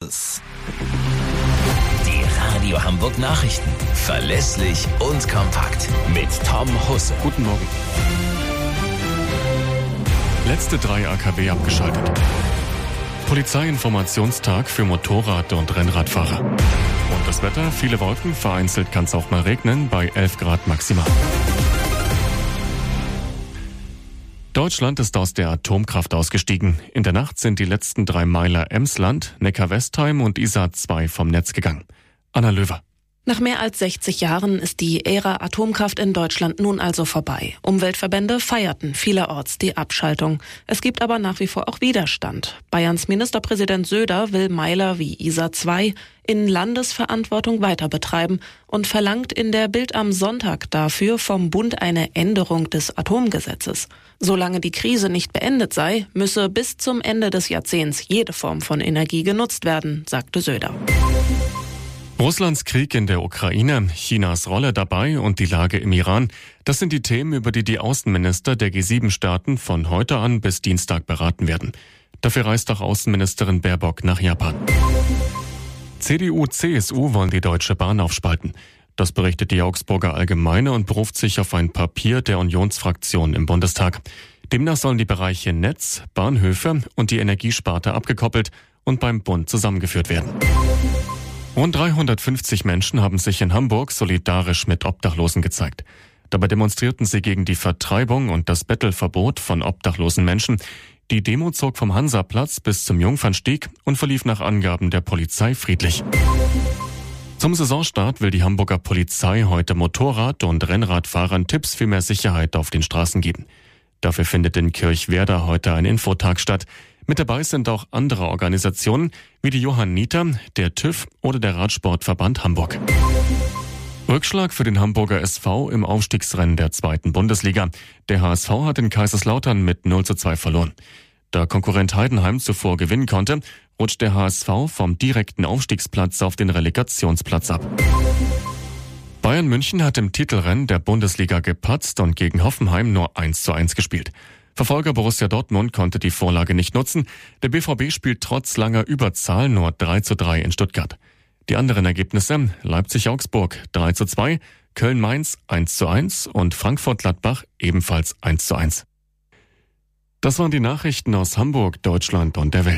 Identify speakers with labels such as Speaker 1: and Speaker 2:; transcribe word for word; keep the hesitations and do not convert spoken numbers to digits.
Speaker 1: News. Die Radio Hamburg Nachrichten. Verlässlich und kompakt. Mit Tom Husse.
Speaker 2: Guten Morgen. Letzte drei A K W abgeschaltet. Polizeiinformationstag für Motorrad- und Rennradfahrer. Und das Wetter, viele Wolken, vereinzelt kann es auch mal regnen, bei elf Grad maximal. Deutschland ist aus der Atomkraft ausgestiegen. In der Nacht sind die letzten drei Meiler Emsland, Neckar-Westheim und Isar zwei vom Netz gegangen. Anna Löwer.
Speaker 3: Nach mehr als sechzig Jahren ist die Ära Atomkraft in Deutschland nun also vorbei. Umweltverbände feierten vielerorts die Abschaltung. Es gibt aber nach wie vor auch Widerstand. Bayerns Ministerpräsident Söder will Meiler wie Isar zwei in Landesverantwortung weiter betreiben und verlangt in der Bild am Sonntag dafür vom Bund eine Änderung des Atomgesetzes. Solange die Krise nicht beendet sei, müsse bis zum Ende des Jahrzehnts jede Form von Energie genutzt werden, sagte Söder.
Speaker 2: Russlands Krieg in der Ukraine, Chinas Rolle dabei und die Lage im Iran, das sind die Themen, über die die Außenminister der G sieben Staaten von heute an bis Dienstag beraten werden. Dafür reist auch Außenministerin Baerbock nach Japan. C D U, C S U wollen die Deutsche Bahn aufspalten. Das berichtet die Augsburger Allgemeine und beruft sich auf ein Papier der Unionsfraktion im Bundestag. Demnach sollen die Bereiche Netz, Bahnhöfe und die Energiesparte abgekoppelt und beim Bund zusammengeführt werden. Rund dreihundertfünfzig Menschen haben sich in Hamburg solidarisch mit Obdachlosen gezeigt. Dabei demonstrierten sie gegen die Vertreibung und das Bettelverbot von obdachlosen Menschen. Die Demo zog vom Hansaplatz bis zum Jungfernstieg und verlief nach Angaben der Polizei friedlich. Zum Saisonstart will die Hamburger Polizei heute Motorrad- und Rennradfahrern Tipps für mehr Sicherheit auf den Straßen geben. Dafür findet in Kirchwerder heute ein Infotag statt. Mit dabei sind auch andere Organisationen wie die Johanniter, der TÜV oder der Radsportverband Hamburg. Rückschlag für den Hamburger S V im Aufstiegsrennen der zweiten Bundesliga. Der H S V hat in Kaiserslautern mit null zu zwei verloren. Da Konkurrent Heidenheim zuvor gewinnen konnte, rutscht der H S V vom direkten Aufstiegsplatz auf den Relegationsplatz ab. Bayern München hat im Titelrennen der Bundesliga gepatzt und gegen Hoffenheim nur eins zu eins gespielt. Verfolger Borussia Dortmund konnte die Vorlage nicht nutzen. Der B V B spielt trotz langer Überzahl nur drei zu drei in Stuttgart. Die anderen Ergebnisse: Leipzig-Augsburg drei zu zwei, Köln-Mainz eins zu eins und Frankfurt-Gladbach ebenfalls eins zu eins. Das waren die Nachrichten aus Hamburg, Deutschland und der Welt.